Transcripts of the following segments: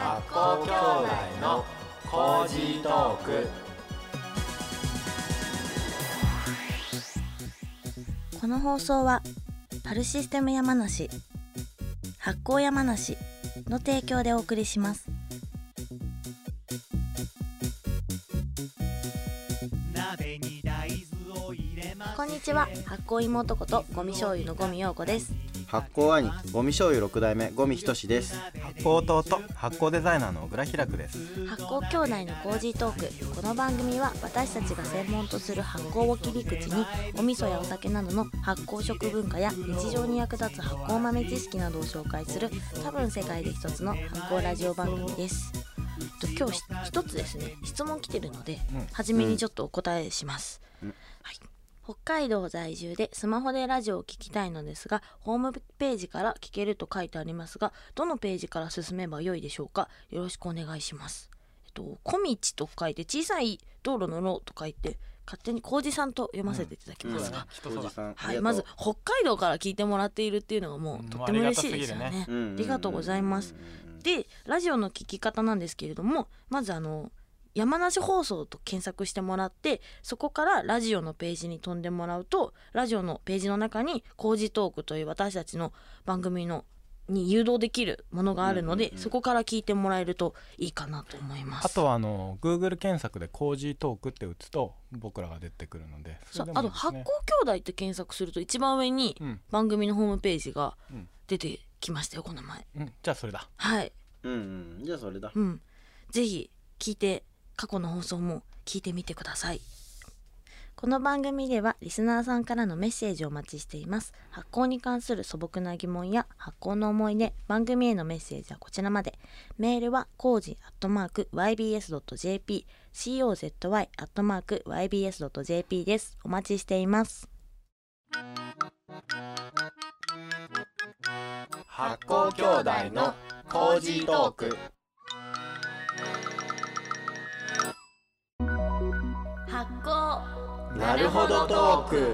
発酵兄弟のコージートーク。 この放送はパルシステム山梨、発酵山梨の提供でお送りします。こんにちは、発酵妹ことゴミ醤油の五味陽子です。 発酵兄ゴミ醤油6代目五味仁です。 発酵弟発酵デザイナーの小倉開です。 発酵兄弟のコージートーク。この番組は私たちが専門とする発酵を切り口にお味噌やお酒などの発酵食文化や日常に役立つ発酵豆知識などを紹介する多分世界で一つの発酵ラジオ番組です。今日一つですね、質問来てるので、初めにちょっとお答えします。はい、北海道在住でスマホでラジオを聞きたいのですが、ホームページから聞けると書いてありますが、どのページから進めばよいでしょうか。よろしくお願いします。小道と書いて小さい道路の路と書いて勝手に浩二さんと読ませていただきますが、はい、まず北海道から聞いてもらっているっていうのがもうとっても嬉しいですよね。ありがとうございます。で、ラジオの聞き方なんですけれども、まず山梨放送と検索してもらって、そこからラジオのページに飛んでもらうと、ラジオのページの中にコージトークという私たちの番組に誘導できるものがあるので、そこから聞いてもらえるといいかなと思います。 あとはGoogle 検索でコージートークって打つと僕らが出てくるので、 そう、あと発酵兄弟って検索すると一番上に番組のホームページが出てきましたよ、この前。 じゃあそれだ。 はい、 じゃあそれだ。 ぜひ聞いて、過去の放送も聞いてみてください。この番組ではリスナーさんからのメッセージをお待ちしています。発酵に関する素朴な疑問や発酵の思い出、番組へのメッセージはこちらまで。メールはkoji@ybs.jp、cozy@ybs.jp です。お待ちしています。 発酵兄弟のコージートーク。 発酵なるほどトーク。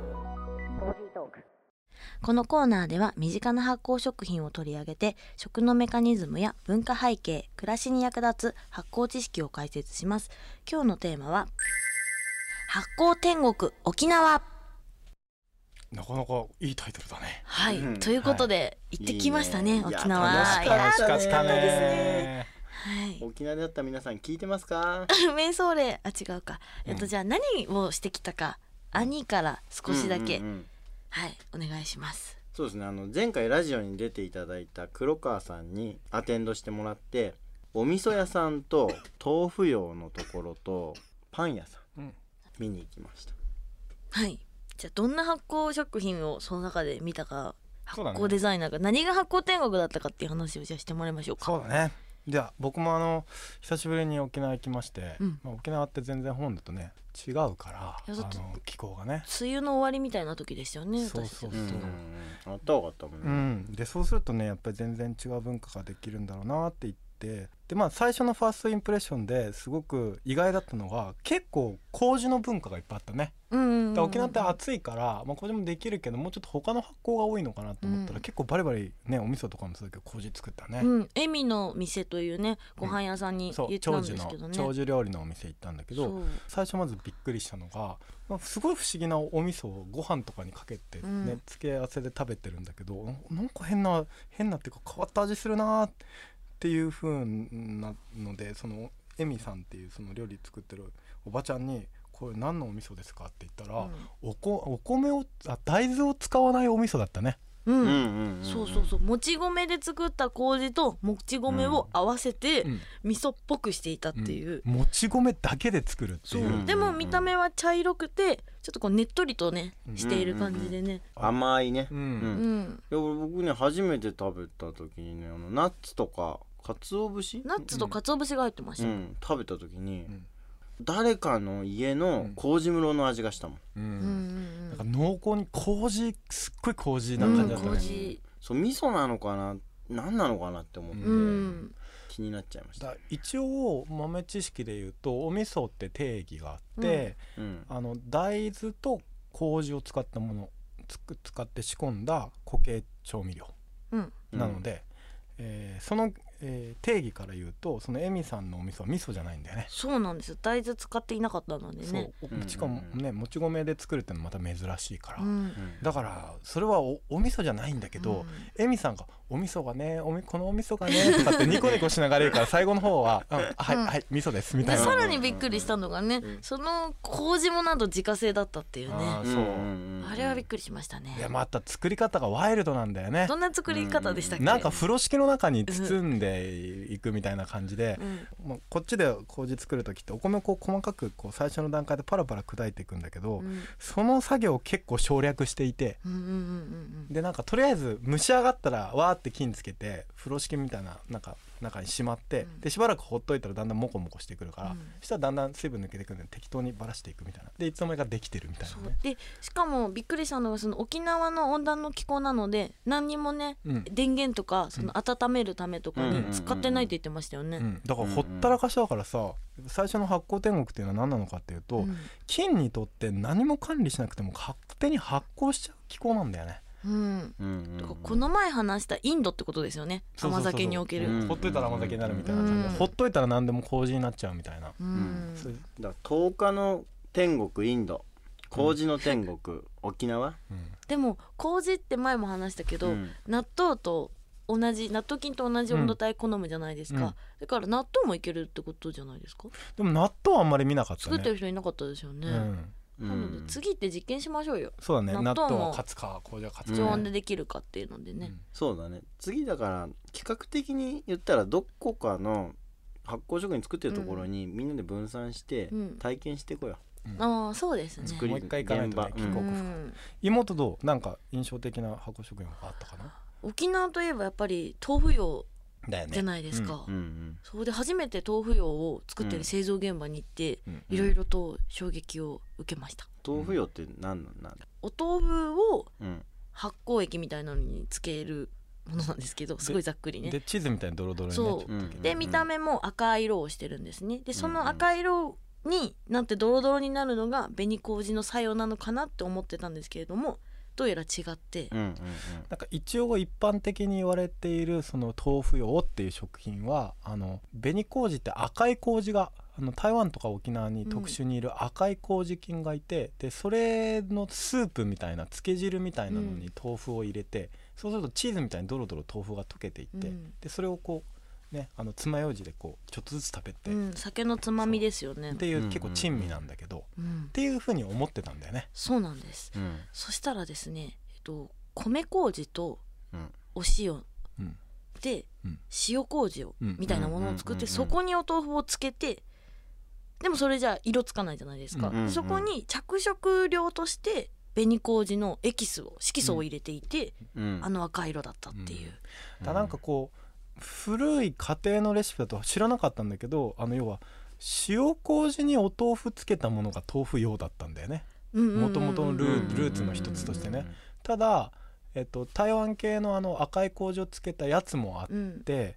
このコーナーでは身近な発酵食品を取り上げて、食のメカニズムや文化背景、暮らしに役立つ発酵知識を解説します。今日のテーマは発酵天国沖縄。 なかなかいいタイトルだね。 はい、ということで、行ってきましたね、沖縄。 楽しかったね。 はい、 沖縄だった皆さん聞いてますか？ メンソーレ、違うか。じゃあ何をしてきたか、兄から少しだけ、はい、お願いします。 そうですね、前回ラジオに出ていただいた黒川さんにアテンドしてもらって、お味噌屋さんと豆腐用のところとパン屋さん、見に行きました。 はい、じゃあどんな発酵食品をその中で見たか、発酵デザイナーが何が発酵天国だったかっていう話をじゃあしてもらいましょうか。 そうだね。じゃあ僕も久しぶりに沖縄行きまして、沖縄って全然本土とね違うから、気候がね梅雨の終わりみたいな時でしたよね。 あったかかったもんね。 でそうするとね、やっぱり全然違う文化ができるんだろうなって言って、で最初のファーストインプレッションですごく意外だったのが、結構麹の文化がいっぱいあったね。沖縄って暑いから、麹もできるけど、もうちょっと他の発酵が多いのかなと思ったら、結構バリバリね、お味噌とかもそうだけど麹作ったね。 エミの店というね、ご飯屋さんに行ったんですけどね、 長寿料理のお店行ったんだけど、最初まずびっくりしたのが、すごい不思議なお味噌をご飯とかにかけてね、付け合わせで食べてるんだけど、なんか変なっていうか変わった味するなっていう風なので、そのエミさんっていうその料理作ってるおばちゃんに、これ何のお味噌ですかって言ったら、お米を大豆を使わないお味噌だったね。 そう、もち米で作った麹ともち米を合わせて味噌っぽくしていたっていう、 もち米だけで作るっていう。 でも見た目は茶色くてちょっとこうねっとりとねしている感じでね、 甘いね。僕ね、初めて食べた時にね、ナッツとか鰹節、 ナッツと鰹節が入ってました。 食べた時に、誰かの家の麹室の味がしたもん。 なんか濃厚に麹、すっごい麹な感じだったね。 そう、味噌なのかな、何なのかなって思って、気になっちゃいました。 一応豆知識で言うと、お味噌って定義があって、大豆と麹を使ったもの、使って仕込んだ固形調味料なので、その定義から言うとそのエミさんのお味噌は味噌じゃないんだよね。 そうなんですよ、大豆使っていなかったのでね。 そうしかもねもち米で作るってのはまた珍しいから、 うんだからそれはお味噌じゃないんだけど、エミさんがお味噌がねこのお味噌がねとかってニコニコしながら言うから最後の方は、はいはい味噌ですみたいな。 でさらにびっくりしたのがね、その麹もなんと自家製だったっていうね。 そうあれはびっくりしましたね。 いやまた作り方がワイルドなんだよね。 どんな作り方でしたっけ？ なんか風呂敷の中に包んでいくみたいな感じで、もうこっちで麹作る時ってお米をこう細かくこう最初の段階でパラパラ砕いていくんだけど、その作業を結構省略していて、でなんかとりあえず蒸し上がったらわーって菌つけて風呂敷みたいな中にしまって、でしばらくほっといたらだんだんモコモコしてくるから、そしたらだんだん水分抜けてくるんで適当にばらしていくみたいなでいつの間にかできてるみたいなね。 でしかもびっくりしたのがその沖縄の温暖の気候なので何にもね、電源とかその温めるためとかに使ってないって言ってましたよね。 だからほったらかしだからさ、最初の発酵天国っていうのは何なのかっていうと、菌にとって何も管理しなくても勝手に発酵しちゃう気候なんだよね。 だからこの前話したインドってことですよね。甘酒における、 ほっといたら甘酒になるみたいな感じで、ほっといたら何でも麹になっちゃうみたいな。 だから10日の天国インド、麹の天国沖縄。 でも麹って前も話したけど、納豆と同じ納豆菌と同じ温度帯好むじゃないですか、だから納豆もいけるってことじゃないですか。 でも納豆はあんまり見なかったね。 作ってる人いなかったですよね。なので次って実験しましょうよ。 そうだね、納豆は勝つか麹は勝つか、 常温でできるかっていうのでね、 そうだね。次だから企画的に言ったらどこかの発酵食品作ってるところにみんなで分散して体験してこよう。 ああそうですね。 もう一回行かないとね、帰国妹どうなんか印象的な発酵食品があったかな。 沖縄といえばやっぱり豆腐用じゃないですか。それで初めて豆腐用を作ってる製造現場に行っていろいろと衝撃を受けました。 豆腐用って何なんだ。 お豆腐を発酵液みたいなのにつけるものなんですけど、すごいざっくりね。 でチーズみたいにドロドロになっちゃったけど、 で見た目も赤い色をしてるんですね。でその赤い色になってドロドロになるのが紅麹の作用なのかなって思ってたんですけれども、どうやら違って、なんか一応一般的に言われているその豆腐用っていう食品は紅麹って赤い麹が台湾とか沖縄に特殊にいる赤い麹菌がいて、でそれのスープみたいな漬け汁みたいなのに豆腐を入れて、そうするとチーズみたいにドロドロ豆腐が溶けていって、でそれをこうね爪楊枝でこうちょっとずつ食べて、 酒のつまみですよねっていう結構珍味なんだけど、っていう風に思ってたんだよね。 そうなんです、そしたらですね、米麹とお塩で塩麹をみたいなものを作って、そこにお豆腐をつけて、でもそれじゃ色つかないじゃないですか。そこに着色料として紅麹の色素を入れていて、赤色だったっていう、 なんかこう古い家庭のレシピだと知らなかったんだけど、要は塩麹にお豆腐つけたものが豆腐用だったんだよね、もともとのルーツの一つとしてね。ただ、台湾系の赤い麹をつけたやつもあって、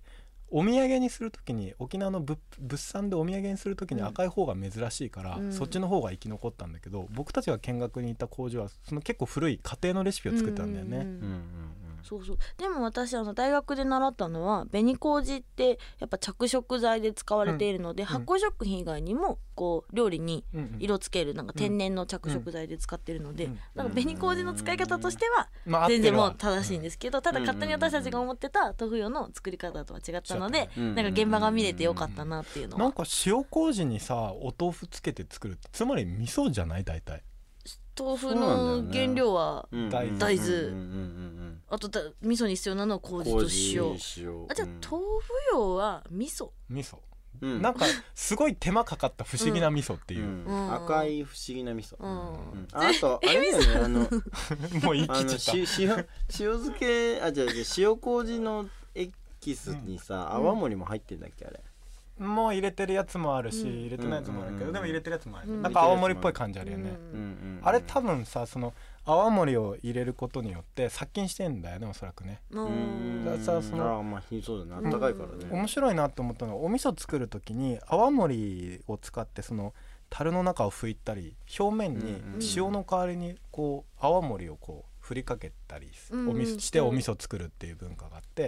お土産にするときに沖縄の物産でお土産にするときに赤い方が珍しいから、そっちの方が生き残ったんだけど、僕たちが見学に行った麹はその結構古い家庭のレシピを作ったんだよね。 そうそう。でも私大学で習ったのは紅麹ってやっぱ着色剤で使われているので、発酵食品以外にもこう料理に色つけるなんか天然の着色剤で使ってるので、なんか紅麹の使い方としては全然もう正しいんですけど、ただ勝手に私たちが思ってた豆腐用の作り方とは違ったので、なんか現場が見れてよかったなっていうのは。 なんか塩麹にさお豆腐つけて作るってつまり味噌じゃない。大体豆腐の原料は大豆、あと味噌に必要なのは麹と塩。じゃあ豆腐用は味噌、 なんかすごい手間かかった不思議な味噌っていう、 赤い不思議な味噌。あとあれだよね、 もう言い切っちゃった。 塩漬けじゃ塩麹のエキスにさ泡盛も入ってんだっけ。あれもう入れてるやつもあるし、入れてないやつもあるけど、でも入れてるやつもある、なんか泡盛っぽい感じあるよね。あれ多分さ、その泡盛を入れることによって殺菌してんだよね、おそらくね。 そうだね、あったかいからね。 面白いなって思ったのは、お味噌作る時に泡盛を使ってその樽の中を拭いたり、表面に塩の代わりにこう泡盛をこう振りかけたりしてお味噌作るっていう文化があって、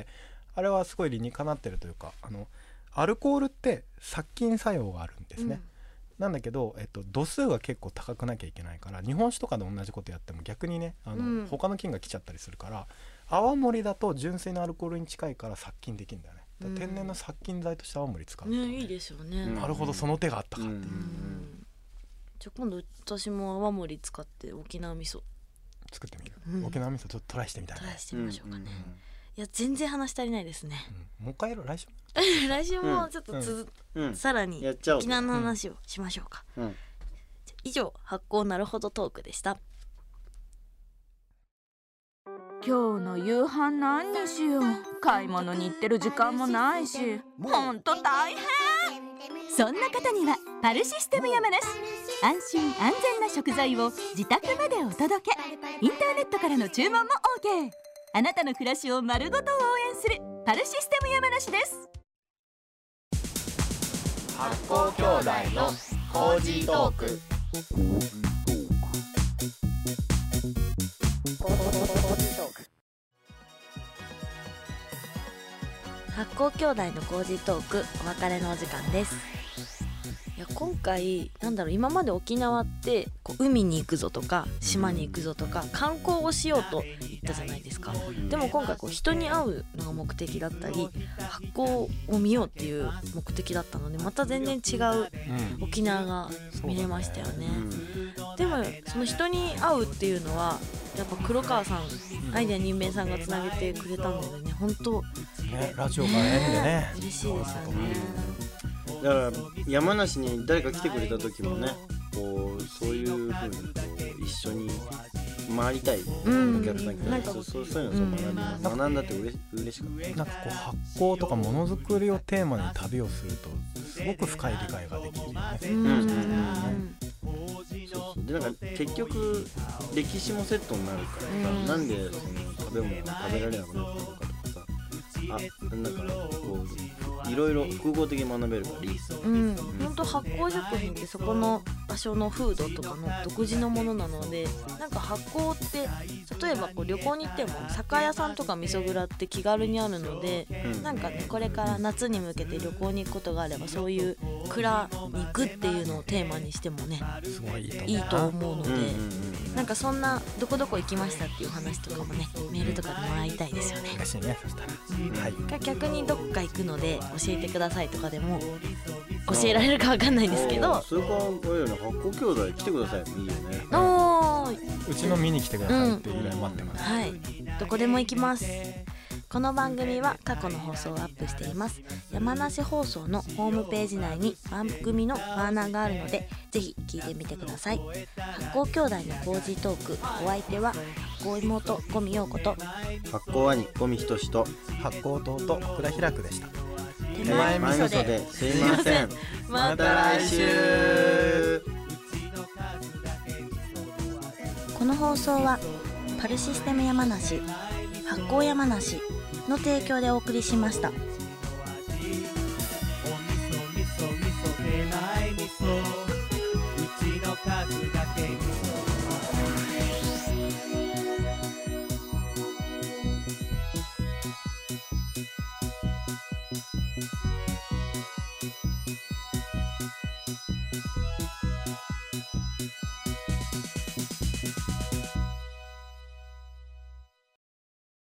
あれはすごい理にかなってるというか、アルコールって殺菌作用があるんですね、なんだけど、度数が結構高くなきゃいけないから、日本酒とかで同じことやっても逆にね他の菌が来ちゃったりするから、泡盛だと純粋なアルコールに近いから殺菌できるんだよね。だから天然の殺菌剤として泡盛使うと、 いいですよね。 なるほど、その手があったかっていう、 じゃあ今度私も泡盛使って沖縄味噌作ってみる、沖縄味噌ちょっとトライしてみたいね。 トライしてみましょうかね。いや全然話足りないですね、 もう一回やろう、来週来週もちょっとさらに沖縄の話をしましょうか、以上発酵なるほどトークでした。 今日の夕飯何にしよう。買い物に行ってる時間もないし、ほんと大変。 そんな方にはパルシステム山梨、安心安全な食材を自宅までお届け。インターネットからの注文も OK。 あなたの暮らしを丸ごと応援するパルシステム山梨です。 発酵兄弟のコージートーク。 発酵兄弟のコージートーク、お別れのお時間です。いや今回今まで沖縄って海に行くぞとか島に行くぞとか観光をしようと言ったじゃないですか。でも今回人に会うのが目的だったり発酵を見ようっていう目的だったので、また全然違う沖縄が見れましたよね。でもその人に会うっていうのはやっぱ黒川さん、アイデア人弁さんがつなげてくれたのでね、本当ね、ラジオが縁でね、 嬉しいですよね。 だから山梨に誰か来てくれた時もね、そういう風に一緒に回りたいお客さん来たり、そういうの学んだって嬉しかった。 なんか発酵とかものづくりをテーマに旅をするとすごく深い理解ができるよね。 で結局歴史もセットになるからさ、なんでその食べ物が食べられなくなったのかとかさ、いろいろ複合的に学べるからいいですよ。 本当発酵食品ってそこの場所の風土とかの独自のものなので、発酵って例えば旅行に行っても酒屋さんとか味噌蔵って気軽にあるので、これから夏に向けて旅行に行くことがあればそういう蔵に行くっていうのをテーマにしてもね、 すごいいいと思うので、そんなどこどこ行きましたっていう話とかもね、メールとかでもらいたいですよね。 嬉しいね。そしたら、 逆にどっか行くので教えてくださいとかでも教えられるかわかんないんですけど、 それから発酵兄弟来てください、いいよね。 うちの見に来てくださいっていうぐらい待ってます。 はい、どこでも行きます。この番組は過去の放送をアップしています。山梨放送のホームページ内に番組のバーナーがあるのでぜひ聞いてみてください。発酵兄弟のコージートーク、お相手は発酵妹五味陽子と発酵兄五味仁と発酵弟福田開くでした。 手前味噌ですいません。また来週。 この放送はパルシステム山梨、発酵山梨の提供でお送りしました。